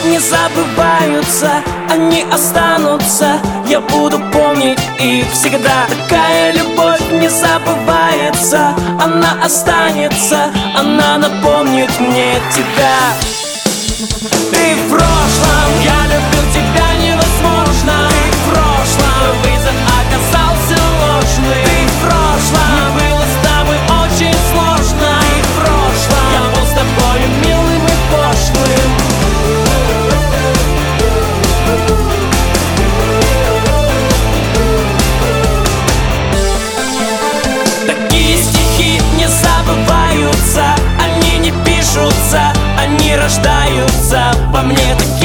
не забываются, они останутся. Я буду помнить их всегда. Такая любовь не забывается, она останется, она напомнит мне тебя. Ты в прошлом, я любил тебя невозможно. Ты в прошлом, вызов оказался ложный. Ты в прошлом, мне было с тобой очень сложно. Ты в прошлом, я был с тобой милым и пошлым. Такие стихи не забываются, они не пишутся, они рождаются во мне.